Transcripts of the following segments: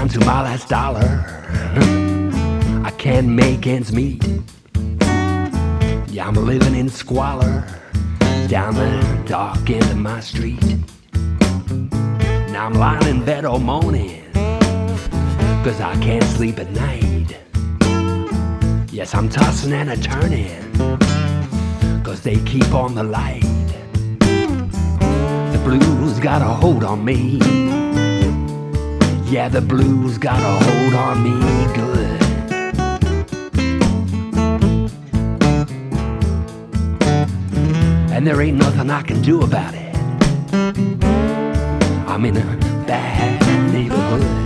down to my last dollar. I can't make ends meet. Yeah, I'm living in squalor down the dark end of my street. Now I'm lying in bed all morning, 'cause I can't sleep at night. Yes, I'm tossing and a turning, 'cause they keep on the light. The blues got a hold on me. Yeah, the blues got a hold on me good. And there ain't nothing I can do about it. I'm in a bad neighborhood.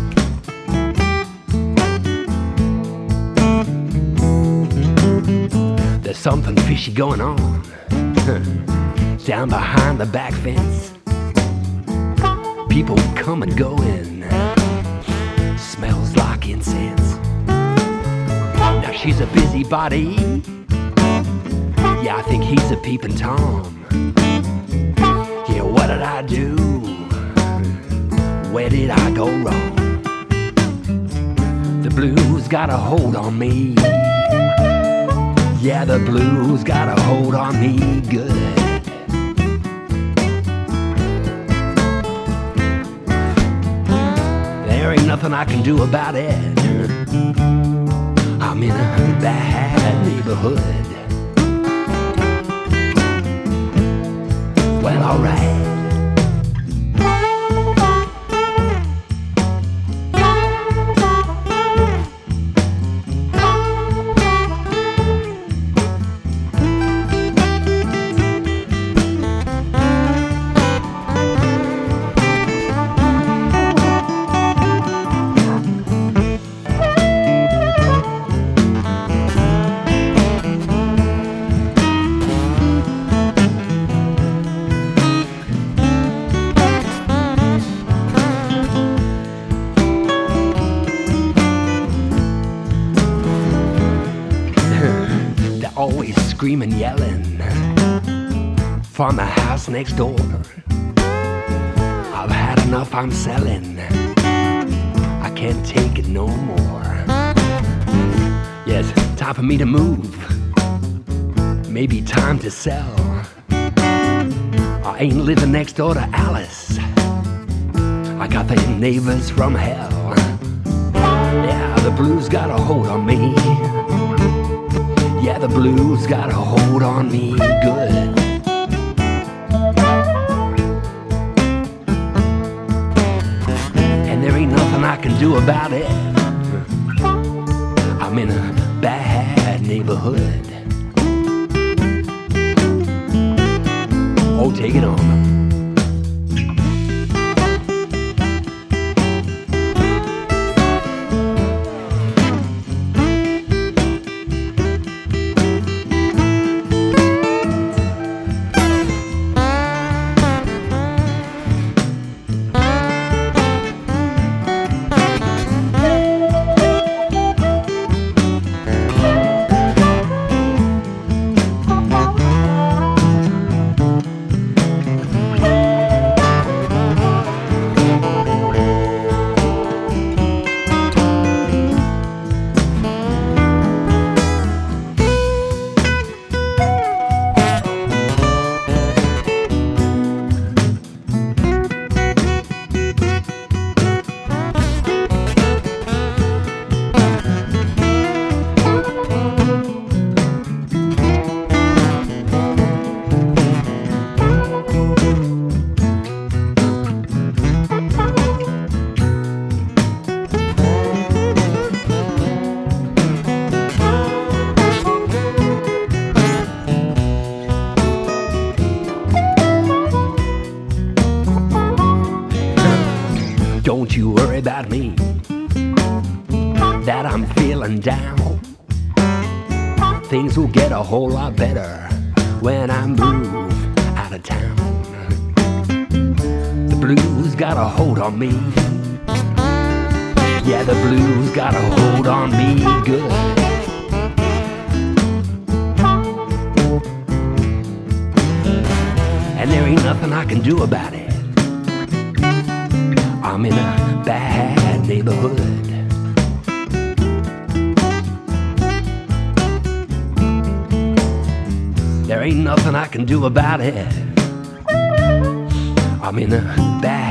There's something fishy going on down behind the back fence. People come and go in. Smells like incense. Now she's a busybody. Yeah, I think he's a peeping Tom. Yeah, what did I do? Where did I go wrong? The blues got a hold on me. Yeah, the blues got a hold on me good. There ain't nothing I can do about it. I'm in a bad neighborhood. Well, alright. Always screaming, yelling from the house next door. I've had enough, I'm selling. I can't take it no more. Yes, time for me to move. Maybe time to sell. I ain't living next door to Alice. I got the neighbors from hell. Yeah, the blues got a hold on me. Yeah, the blues got a hold on me good. And there ain't nothing I can do about it. I'm in a bad neighborhood. Oh, take it on. Don't you worry about me, that I'm feeling down. Things will get a whole lot better when I move out of town. The blues got a hold on me. Yeah, the blues got a hold on me good. And there ain't nothing I can do about it. I'm in a bad neighborhood. neighborhood. There ain't nothing I can do about it. I'm in a bad